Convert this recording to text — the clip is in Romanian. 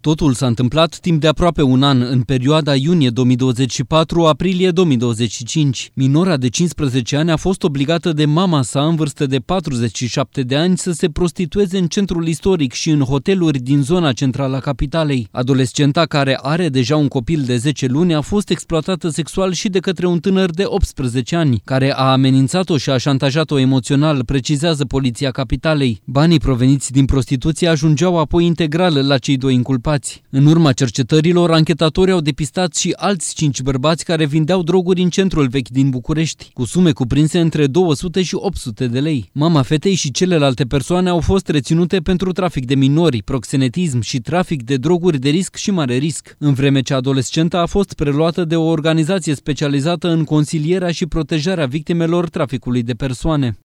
Totul s-a întâmplat timp de aproape un an, în perioada iunie 2024-aprilie 2025. Minora de 15 ani a fost obligată de mama sa, în vârstă de 47 de ani, să se prostitueze în centrul istoric și în hoteluri din zona centrală a capitalei. Adolescenta, care are deja un copil de 10 luni, a fost exploatată sexual și de către un tânăr de 18 ani, care a amenințat-o și a șantajat-o emoțional, precizează poliția capitalei. Banii proveniți din prostituție ajungeau apoi integral la cei doi inculpați. În urma cercetărilor, anchetatorii au depistat și alți 5 bărbați care vindeau droguri în centrul vechi din București, cu sume cuprinse între 200 și 800 de lei. Mama fetei și celelalte persoane au fost reținute pentru trafic de minori, proxenetism și trafic de droguri de risc și mare risc, în vreme ce adolescenta a fost preluată de o organizație specializată în consilierea și protejarea victimelor traficului de persoane.